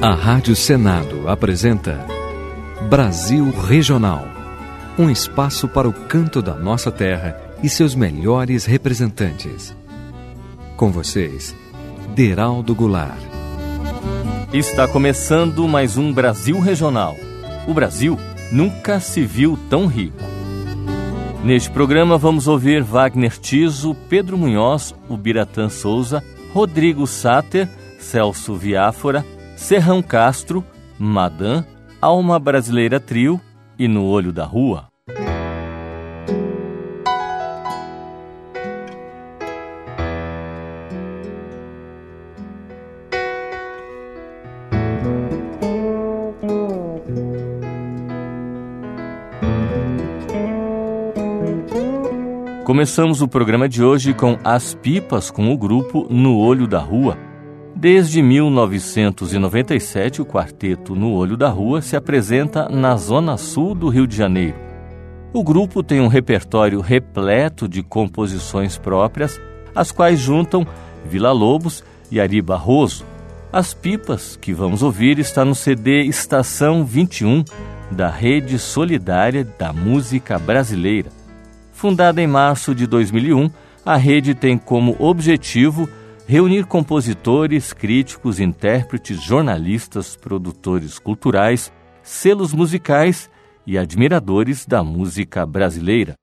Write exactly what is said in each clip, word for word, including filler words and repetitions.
A Rádio Senado apresenta Brasil Regional, um espaço para o canto da nossa terra e seus melhores representantes. Com vocês, Deraldo Goulart. Está começando mais um Brasil Regional. O Brasil nunca se viu tão rico. Neste programa vamos ouvir Wagner Tiso, Pedro Munhoz, Ubiratã Souza, Rodrigo Sáter, Celso Viáfora, Serrão Castro, Madam, Alma Brasileira Trio e No Olho da Rua. Começamos o programa de hoje com As Pipas com o grupo No Olho da Rua. Desde mil novecentos e noventa e sete, o quarteto No Olho da Rua se apresenta na zona sul do Rio de Janeiro. O grupo tem um repertório repleto de composições próprias, as quais juntam Vila Lobos e Ari Barroso. As Pipas, que vamos ouvir, está no C D Estação vinte e um, da Rede Solidária da Música Brasileira. Fundada em março de dois mil e um, a rede tem como objetivo reunir compositores, críticos, intérpretes, jornalistas, produtores culturais, selos musicais e admiradores da música brasileira.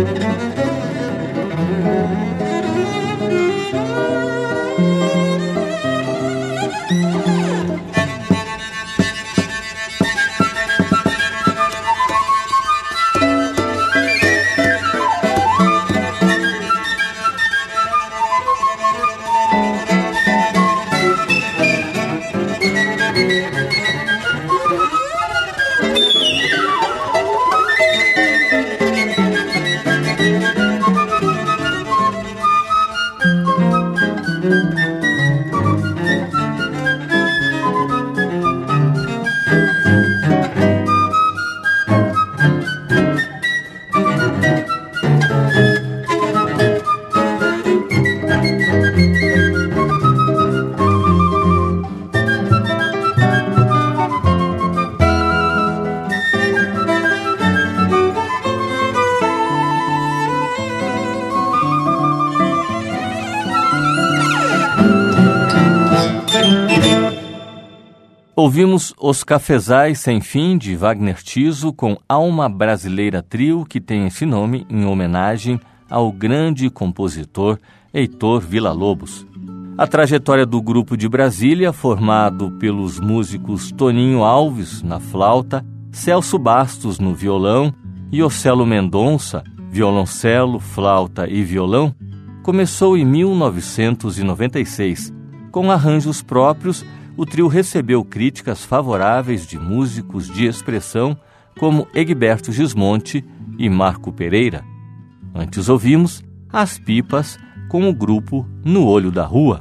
Ouvimos Os Cafezais Sem Fim, de Wagner Tiso, com Alma Brasileira Trio, que tem esse nome em homenagem ao grande compositor Heitor Villa-Lobos. A trajetória do grupo de Brasília, formado pelos músicos Toninho Alves, na flauta, Celso Bastos, no violão, e Ocelo Mendonça, violoncelo, flauta e violão, começou em mil novecentos e noventa e seis. Com arranjos próprios, o trio recebeu críticas favoráveis de músicos de expressão como Egberto Gismonti e Marco Pereira. Antes ouvimos As Pipas com o grupo No Olho da Rua.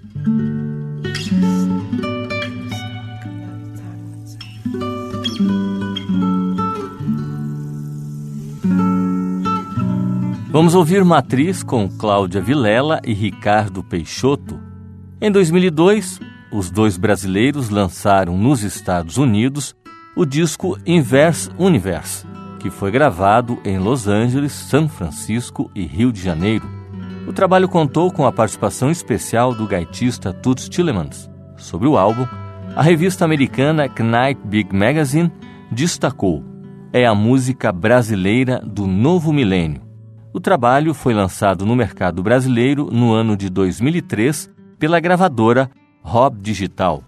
Vamos ouvir Matriz com Cláudia Vilela e Ricardo Peixoto. Em dois mil e dois, os dois brasileiros lançaram nos Estados Unidos o disco Inverse Universe, que foi gravado em Los Angeles, São Francisco e Rio de Janeiro. O trabalho contou com a participação especial do gaitista Toots Thielemans. Sobre o álbum, a revista americana Knight Big Magazine destacou: é a música brasileira do novo milênio. O trabalho foi lançado no mercado brasileiro no ano de dois mil e três pela gravadora Rob Digital.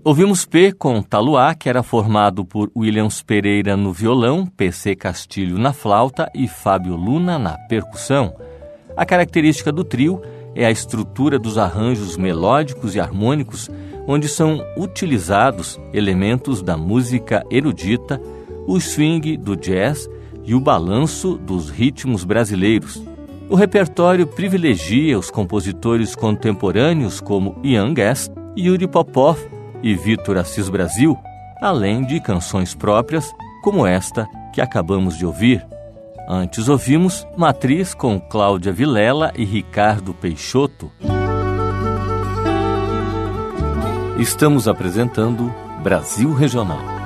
Ouvimos P com Taluá, que era formado por Williams Pereira no violão, P C Castilho na flauta e Fábio Luna na percussão. A característica do trio é a estrutura dos arranjos melódicos e harmônicos, onde são utilizados elementos da música erudita, o swing do jazz e o balanço dos ritmos brasileiros. O repertório privilegia os compositores contemporâneos como Ian Guest, Yuri Popov e Vitor Assis Brasil, além de canções próprias como esta que acabamos de ouvir. Antes ouvimos Matriz com Cláudia Vilela e Ricardo Peixoto. Estamos apresentando Brasil Regional.